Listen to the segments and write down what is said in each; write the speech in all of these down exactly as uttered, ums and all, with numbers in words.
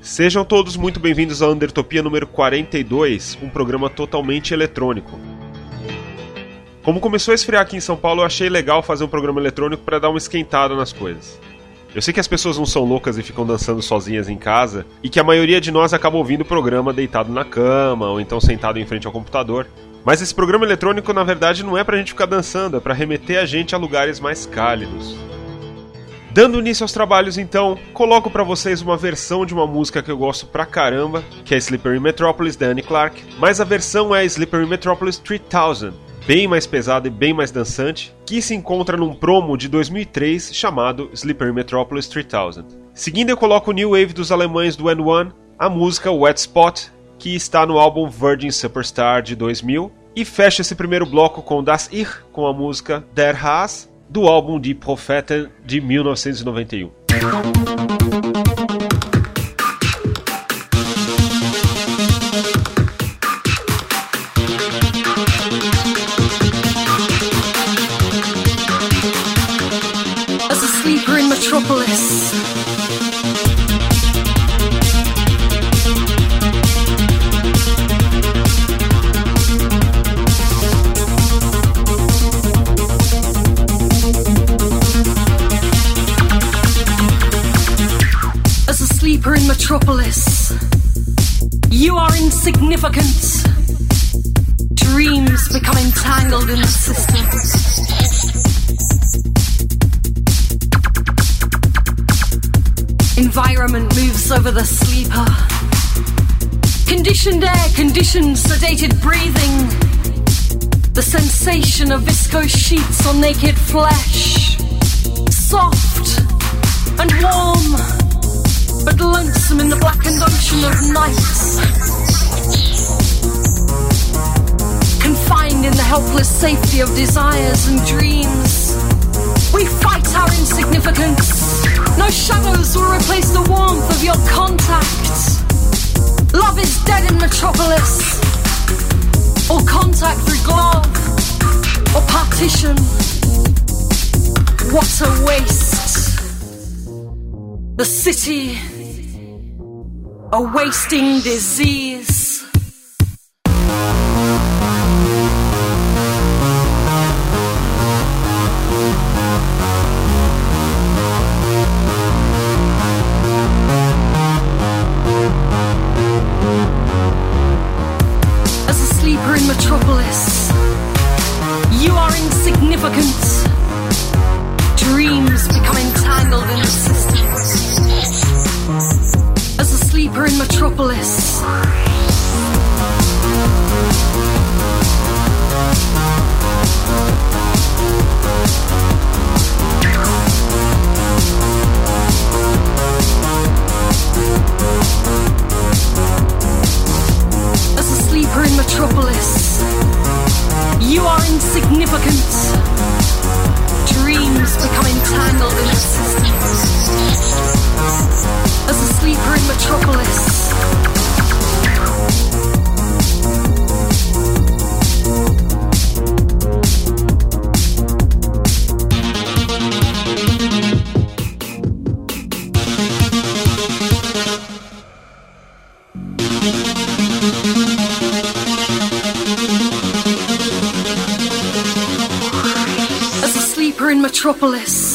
Sejam todos muito bem-vindos ao Undertopia número quarenta e dois, um programa totalmente eletrônico. Como começou a esfriar aqui em São Paulo, eu achei legal fazer um programa eletrônico para dar uma esquentada nas coisas. Eu sei que as pessoas não são loucas e ficam dançando sozinhas em casa, e que a maioria de nós acaba ouvindo o programa deitado na cama, ou então sentado em frente ao computador. Mas esse programa eletrônico, na verdade, não é pra gente ficar dançando, é pra remeter a gente a lugares mais cálidos. Dando início aos trabalhos, então, coloco pra vocês uma versão de uma música que eu gosto pra caramba, que é Slippery Metropolis, da Annie Clark, mas a versão é Slippery Metropolis três mil, bem mais pesada e bem mais dançante, que se encontra num promo de dois mil e três chamado Slippery Metropolis três mil. Seguindo, eu coloco o New Wave dos alemães do N um, a música Wet Spot, que está no álbum Virgin Superstar de dois mil, e fecho esse primeiro bloco com Das Ich, com a música Der Haas, do álbum Die Propheten de mil novecentos e noventa e um. As a sleeper in Metropolis, sleeper in Metropolis, you are insignificant. Dreams become entangled in the system. Environment moves over the sleeper. Conditioned air, conditioned sedated breathing. The sensation of viscose sheets on naked flesh. Soft and warm, but lonesome in the blackened ocean of night. Confined in the helpless safety of desires and dreams, we fight our insignificance. No shadows will replace the warmth of your contact. Love is dead in Metropolis. All contact through glove or partition. What a waste. The city, a wasting disease. As a sleeper in Metropolis, you are insignificant. Dreams become entangled in the system. As a sleeper in Metropolis, as a sleeper in Metropolis, you are insignificant. Dreams become entangled in the system. As a sleeper in Metropolis, as a sleeper in Metropolis.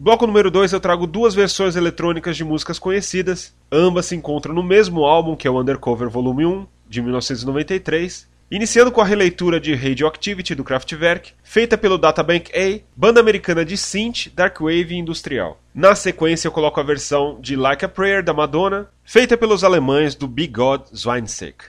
Bloco número dois eu trago duas versões eletrônicas de músicas conhecidas. Ambas se encontram no mesmo álbum, que é o Undercover Volume um, de mil novecentos e noventa e três. Iniciando com a releitura de Radioactivity do Kraftwerk, feita pelo Databank A, banda americana de synth, darkwave e industrial. Na sequência eu coloco a versão de Like a Prayer da Madonna, feita pelos alemães do Big God Schweinsteiger.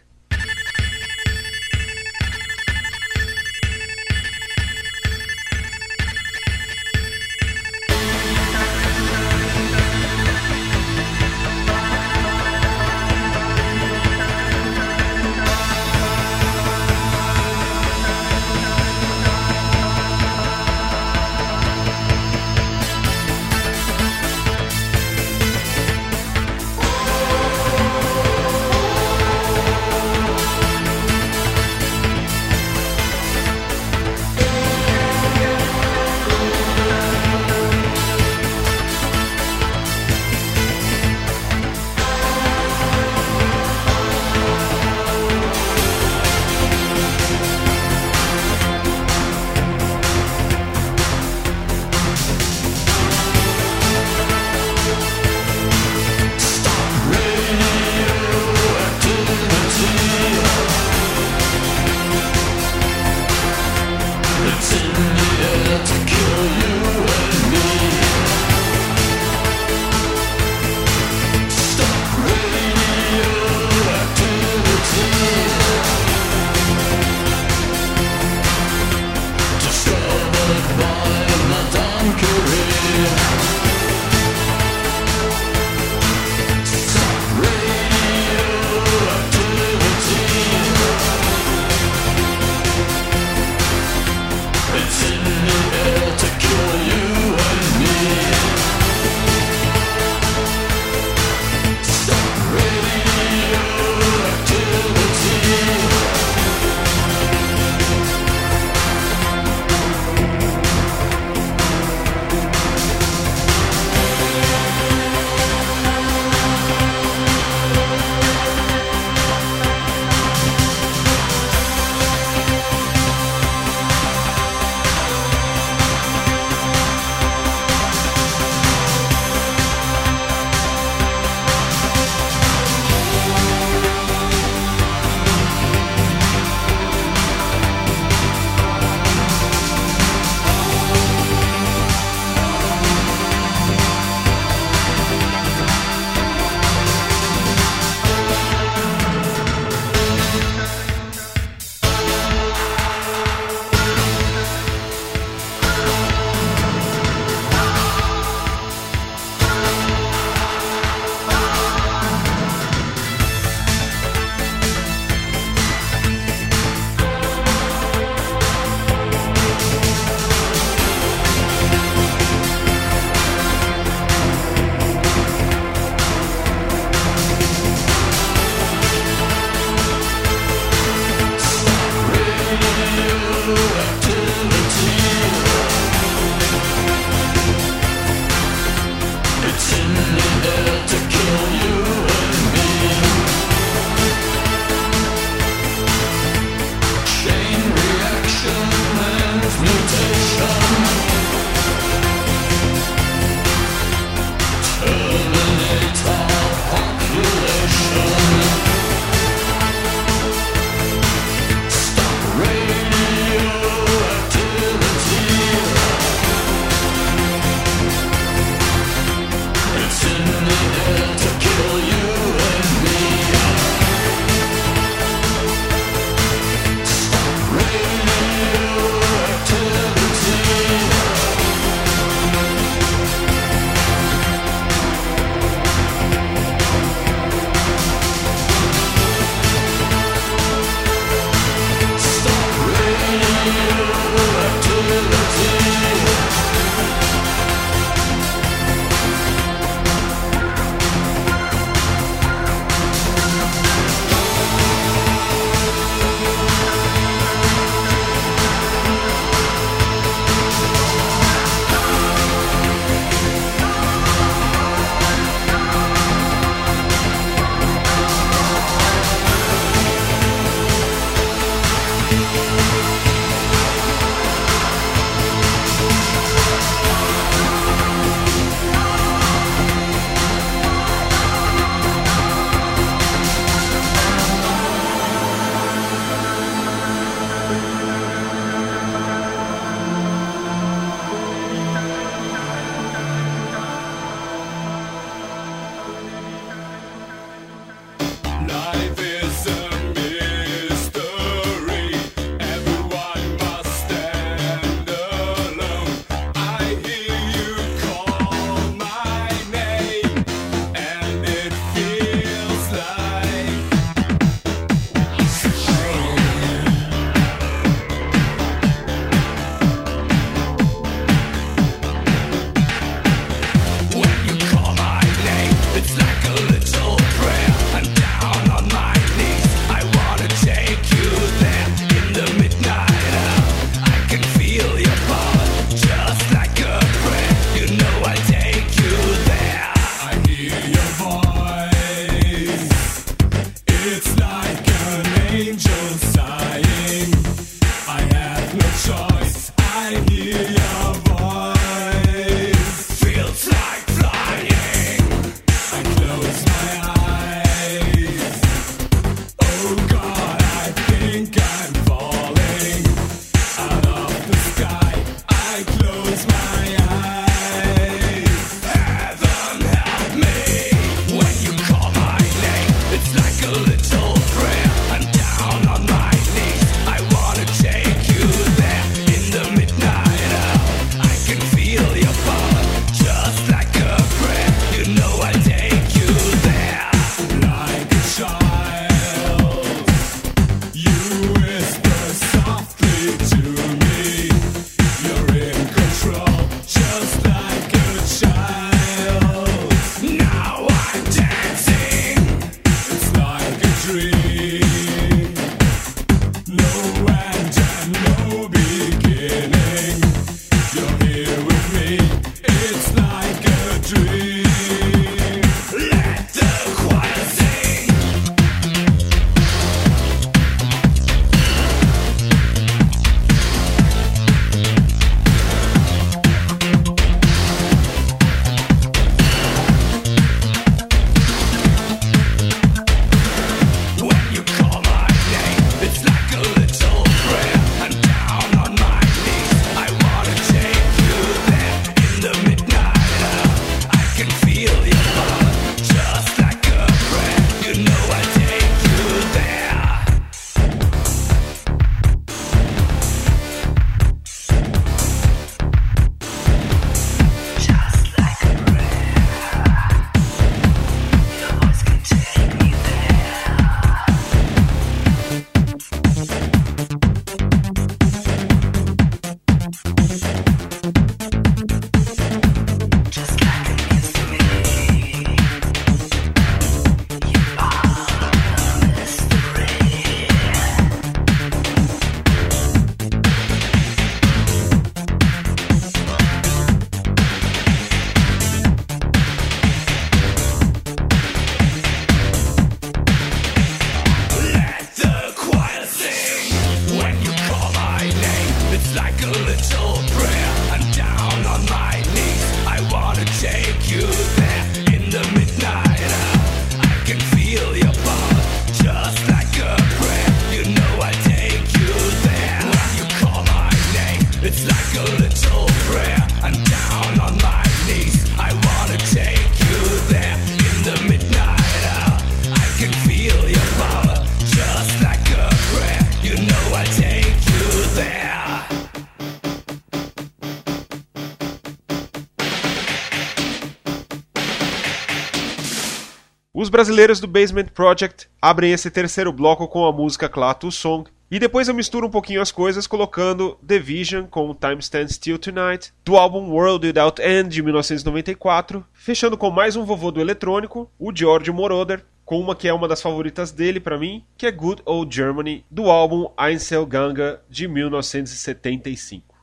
Os brasileiros do Basement Project abrem esse terceiro bloco com a música Klaatu Song, e depois eu misturo um pouquinho as coisas colocando The Vision com Time Stands Still Tonight, do álbum World Without End de mil novecentos e noventa e quatro, fechando com mais um vovô do eletrônico, o Giorgio Moroder, com uma que é uma das favoritas dele pra mim, que é Good Old Germany, do álbum Einzelgänger de mil novecentos e setenta e cinco.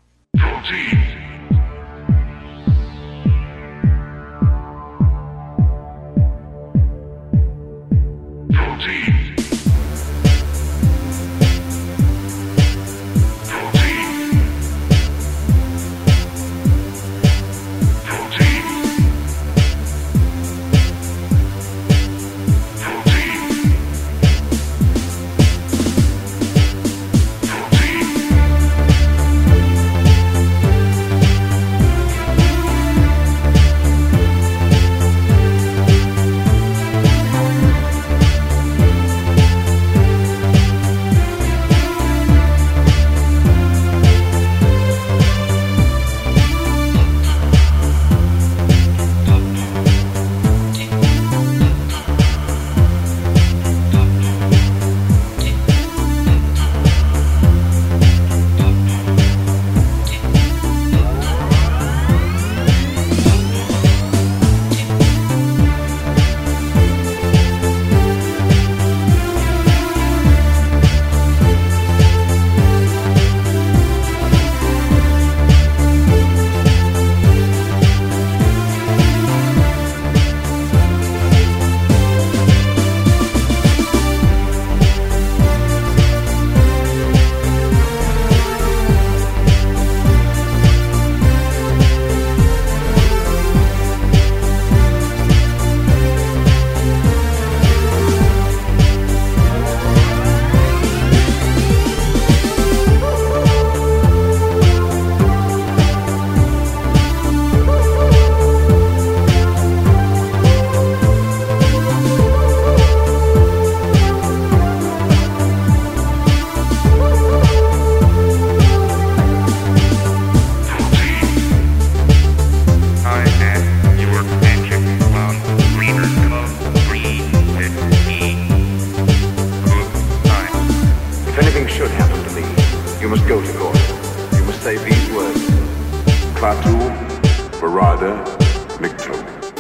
you must say these words. Klaatu, Barada, Nikto.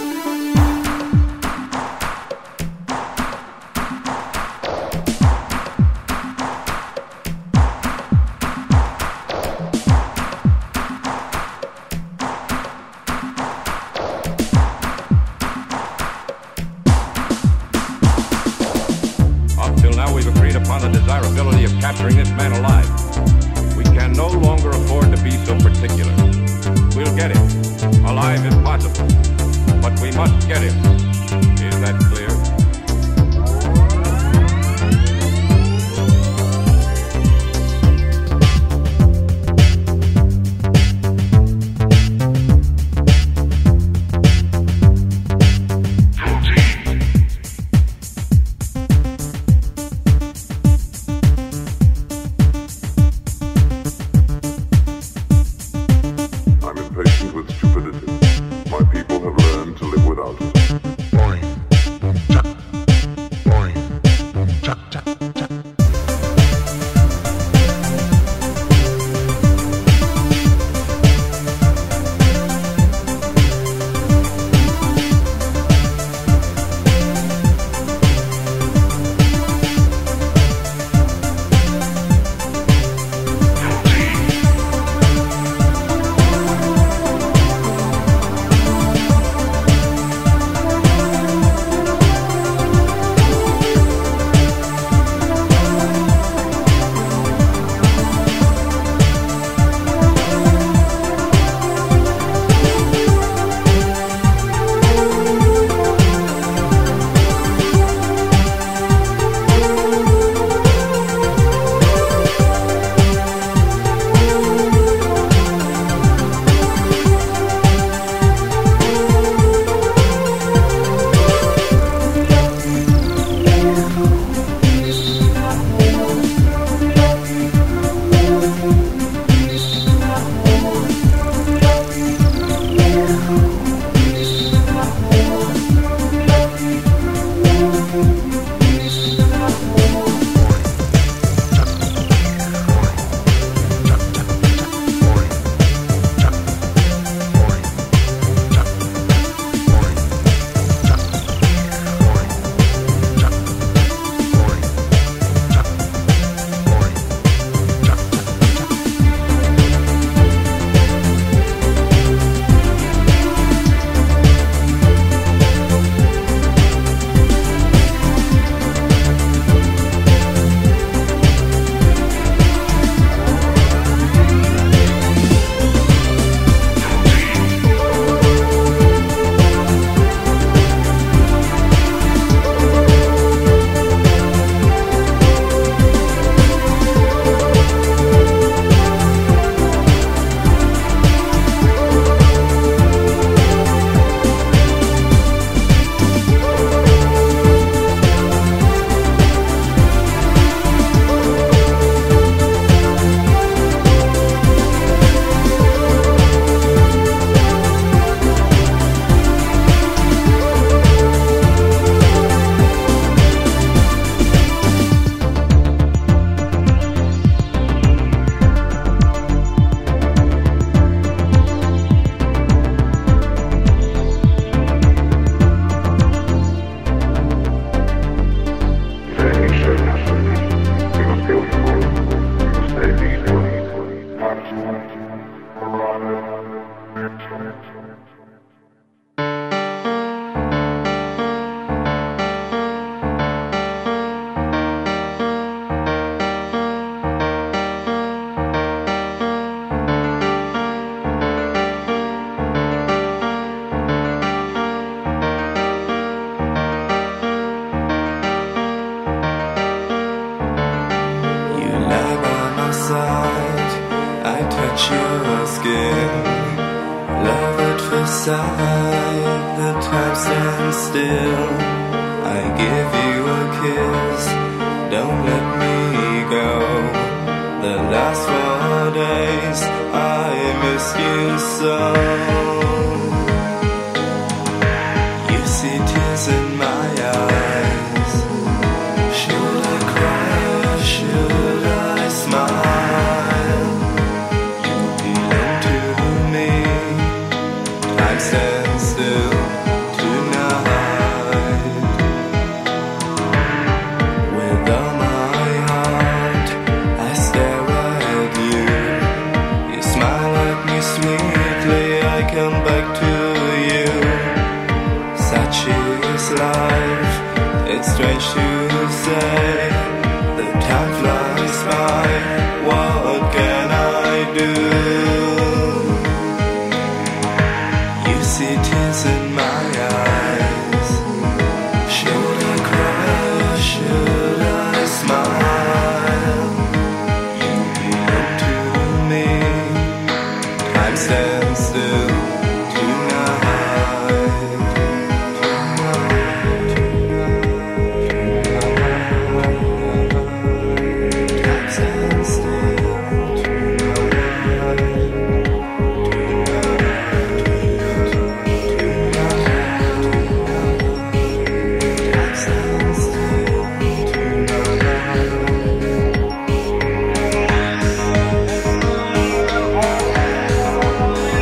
Until now, we've agreed upon the desirability of capturing this man alive. We can no longer afford to be so particular. We'll get him. Alive if possible. But we must get him. Is that clear? Should I smile? stand still tonight.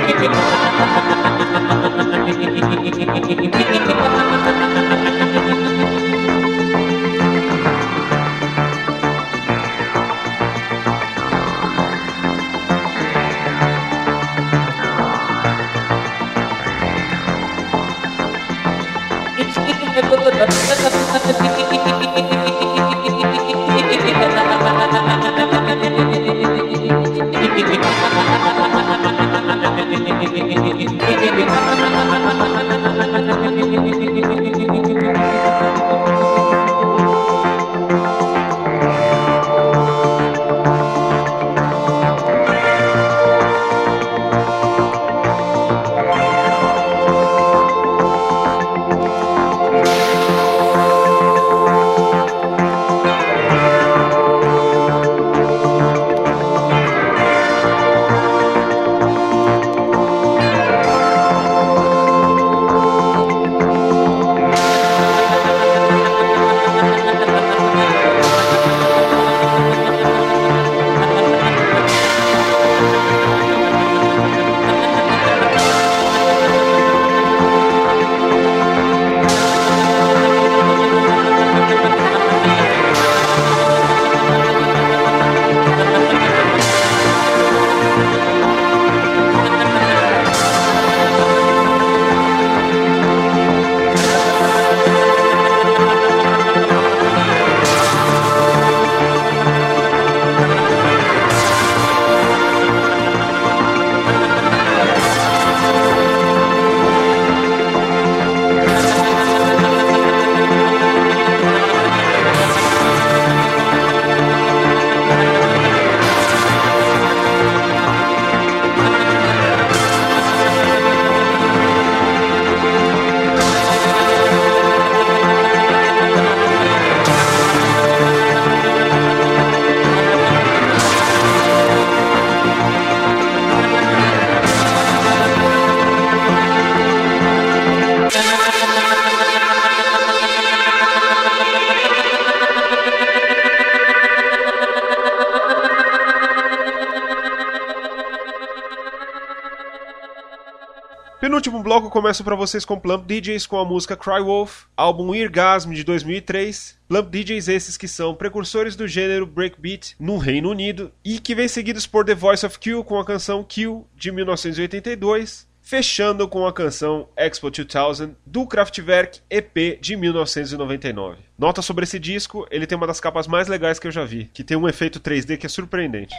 Penúltimo bloco, eu começo pra vocês com Plump D Js com a música Cry Wolf, álbum Eargasm de dois mil e três. Plump D Js esses que são precursores do gênero breakbeat no Reino Unido e que vem seguidos por The Voice of Q com a canção Q de mil novecentos e oitenta e dois, fechando com a canção Expo dois mil do Kraftwerk E P de mil novecentos e noventa e nove. Nota sobre esse disco, ele tem uma das capas mais legais que eu já vi, que tem um efeito três D que é surpreendente.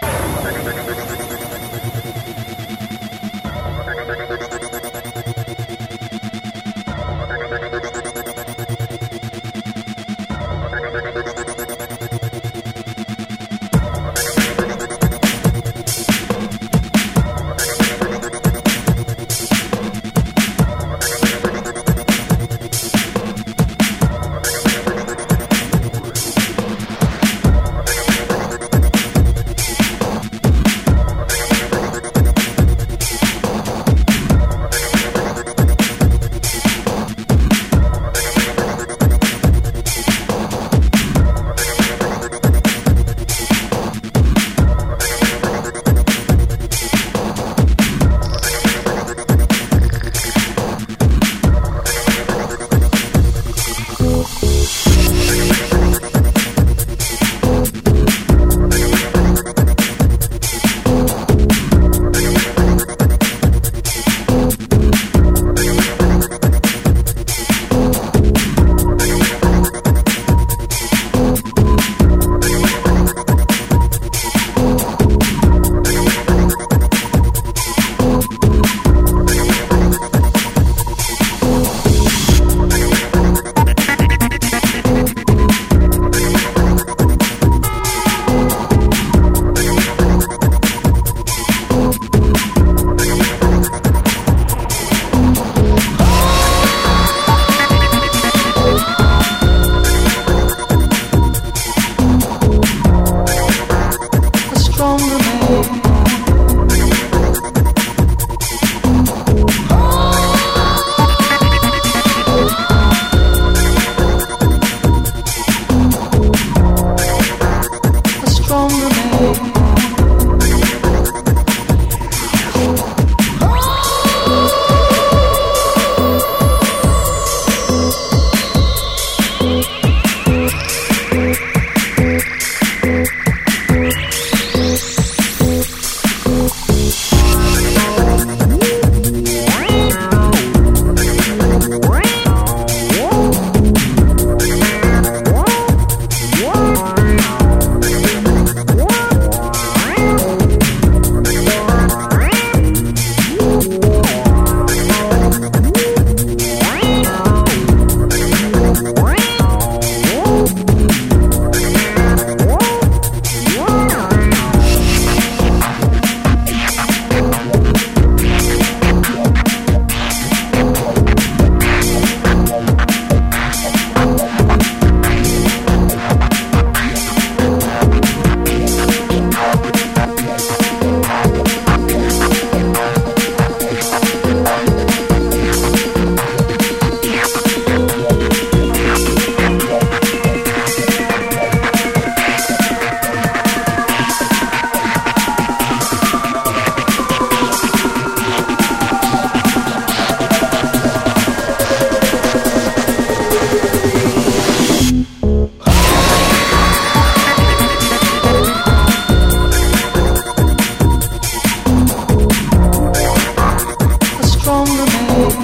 stronger man.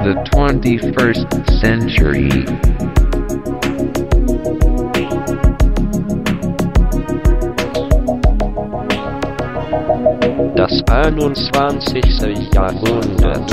the twenty-first century. Das einundzwanzigste Jahrhundert.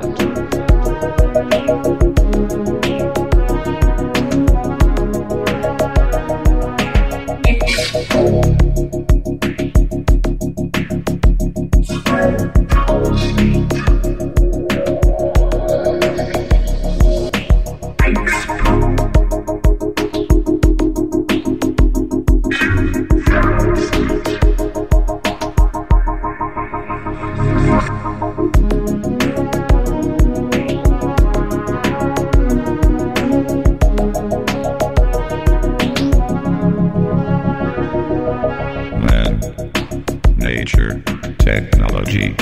Technology.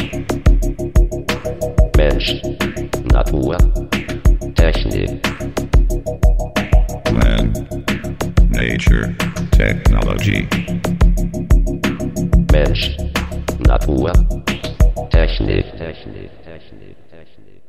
Mensch, Natur, Technik. Man, Nature, Technology. Mensch, Natur, Technik, Technik, Technik, Technik.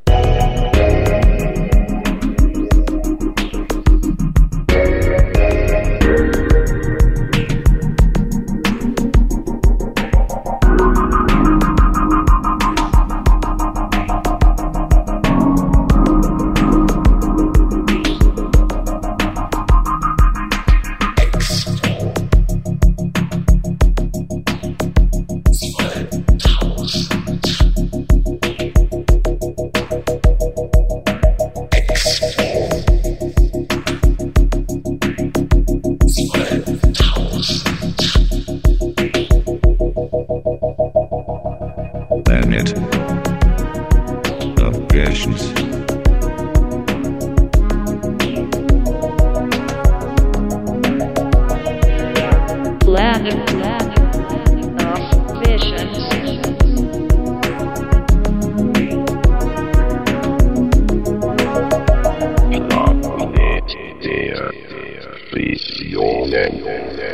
Planet of visions. Planet, planet of visions. Planet der Visionen.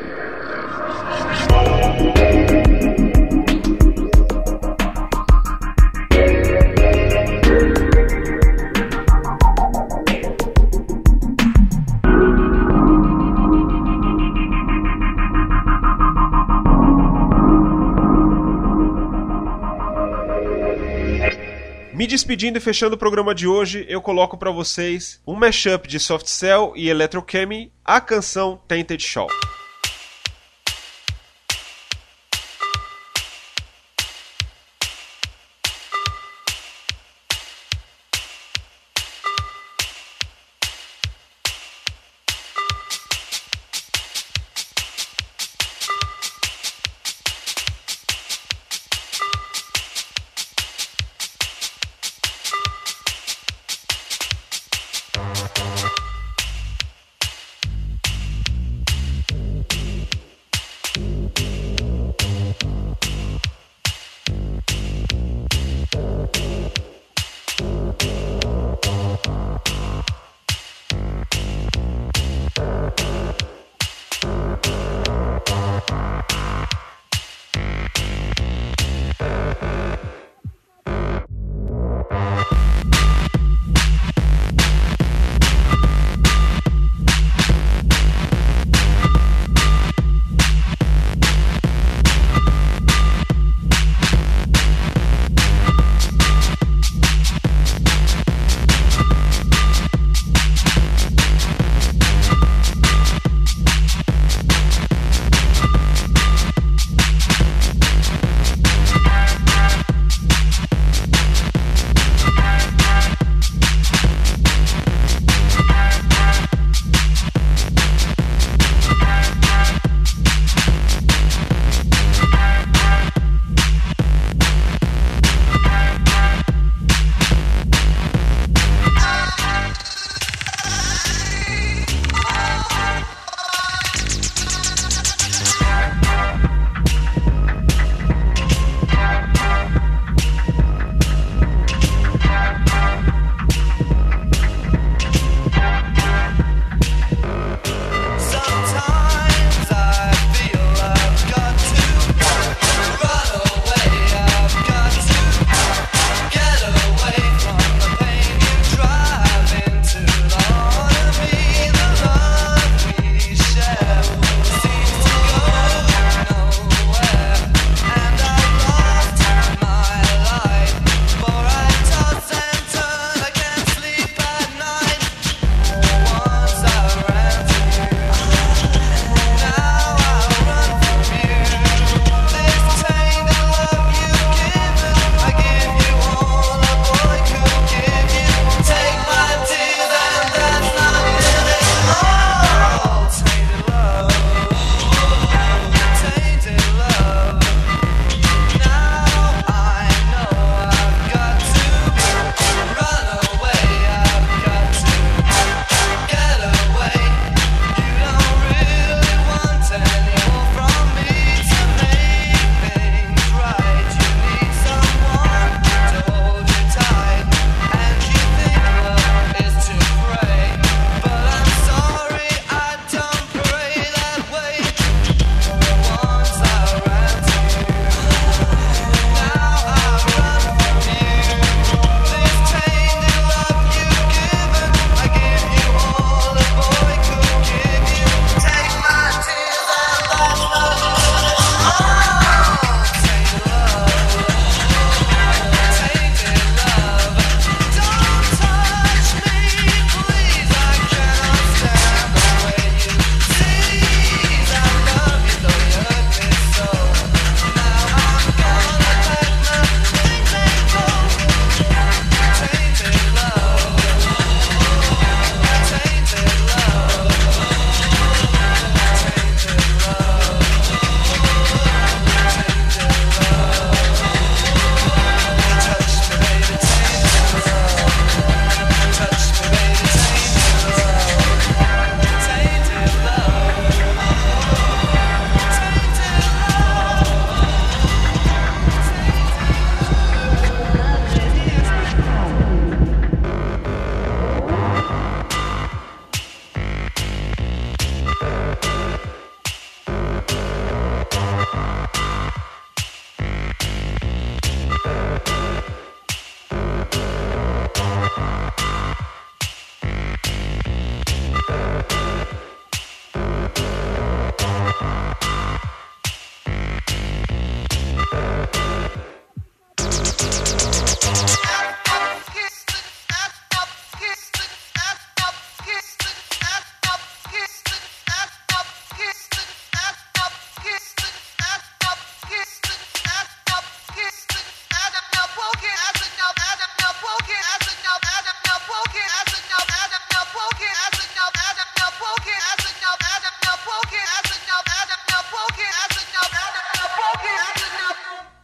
Me despedindo e fechando o programa de hoje, eu coloco pra vocês um mashup de Soft Cell e Electrochemy, a canção Tainted Shop.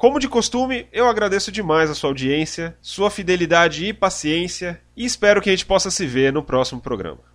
Como de costume, eu agradeço demais a sua audiência, sua fidelidade e paciência, e espero que a gente possa se ver no próximo programa.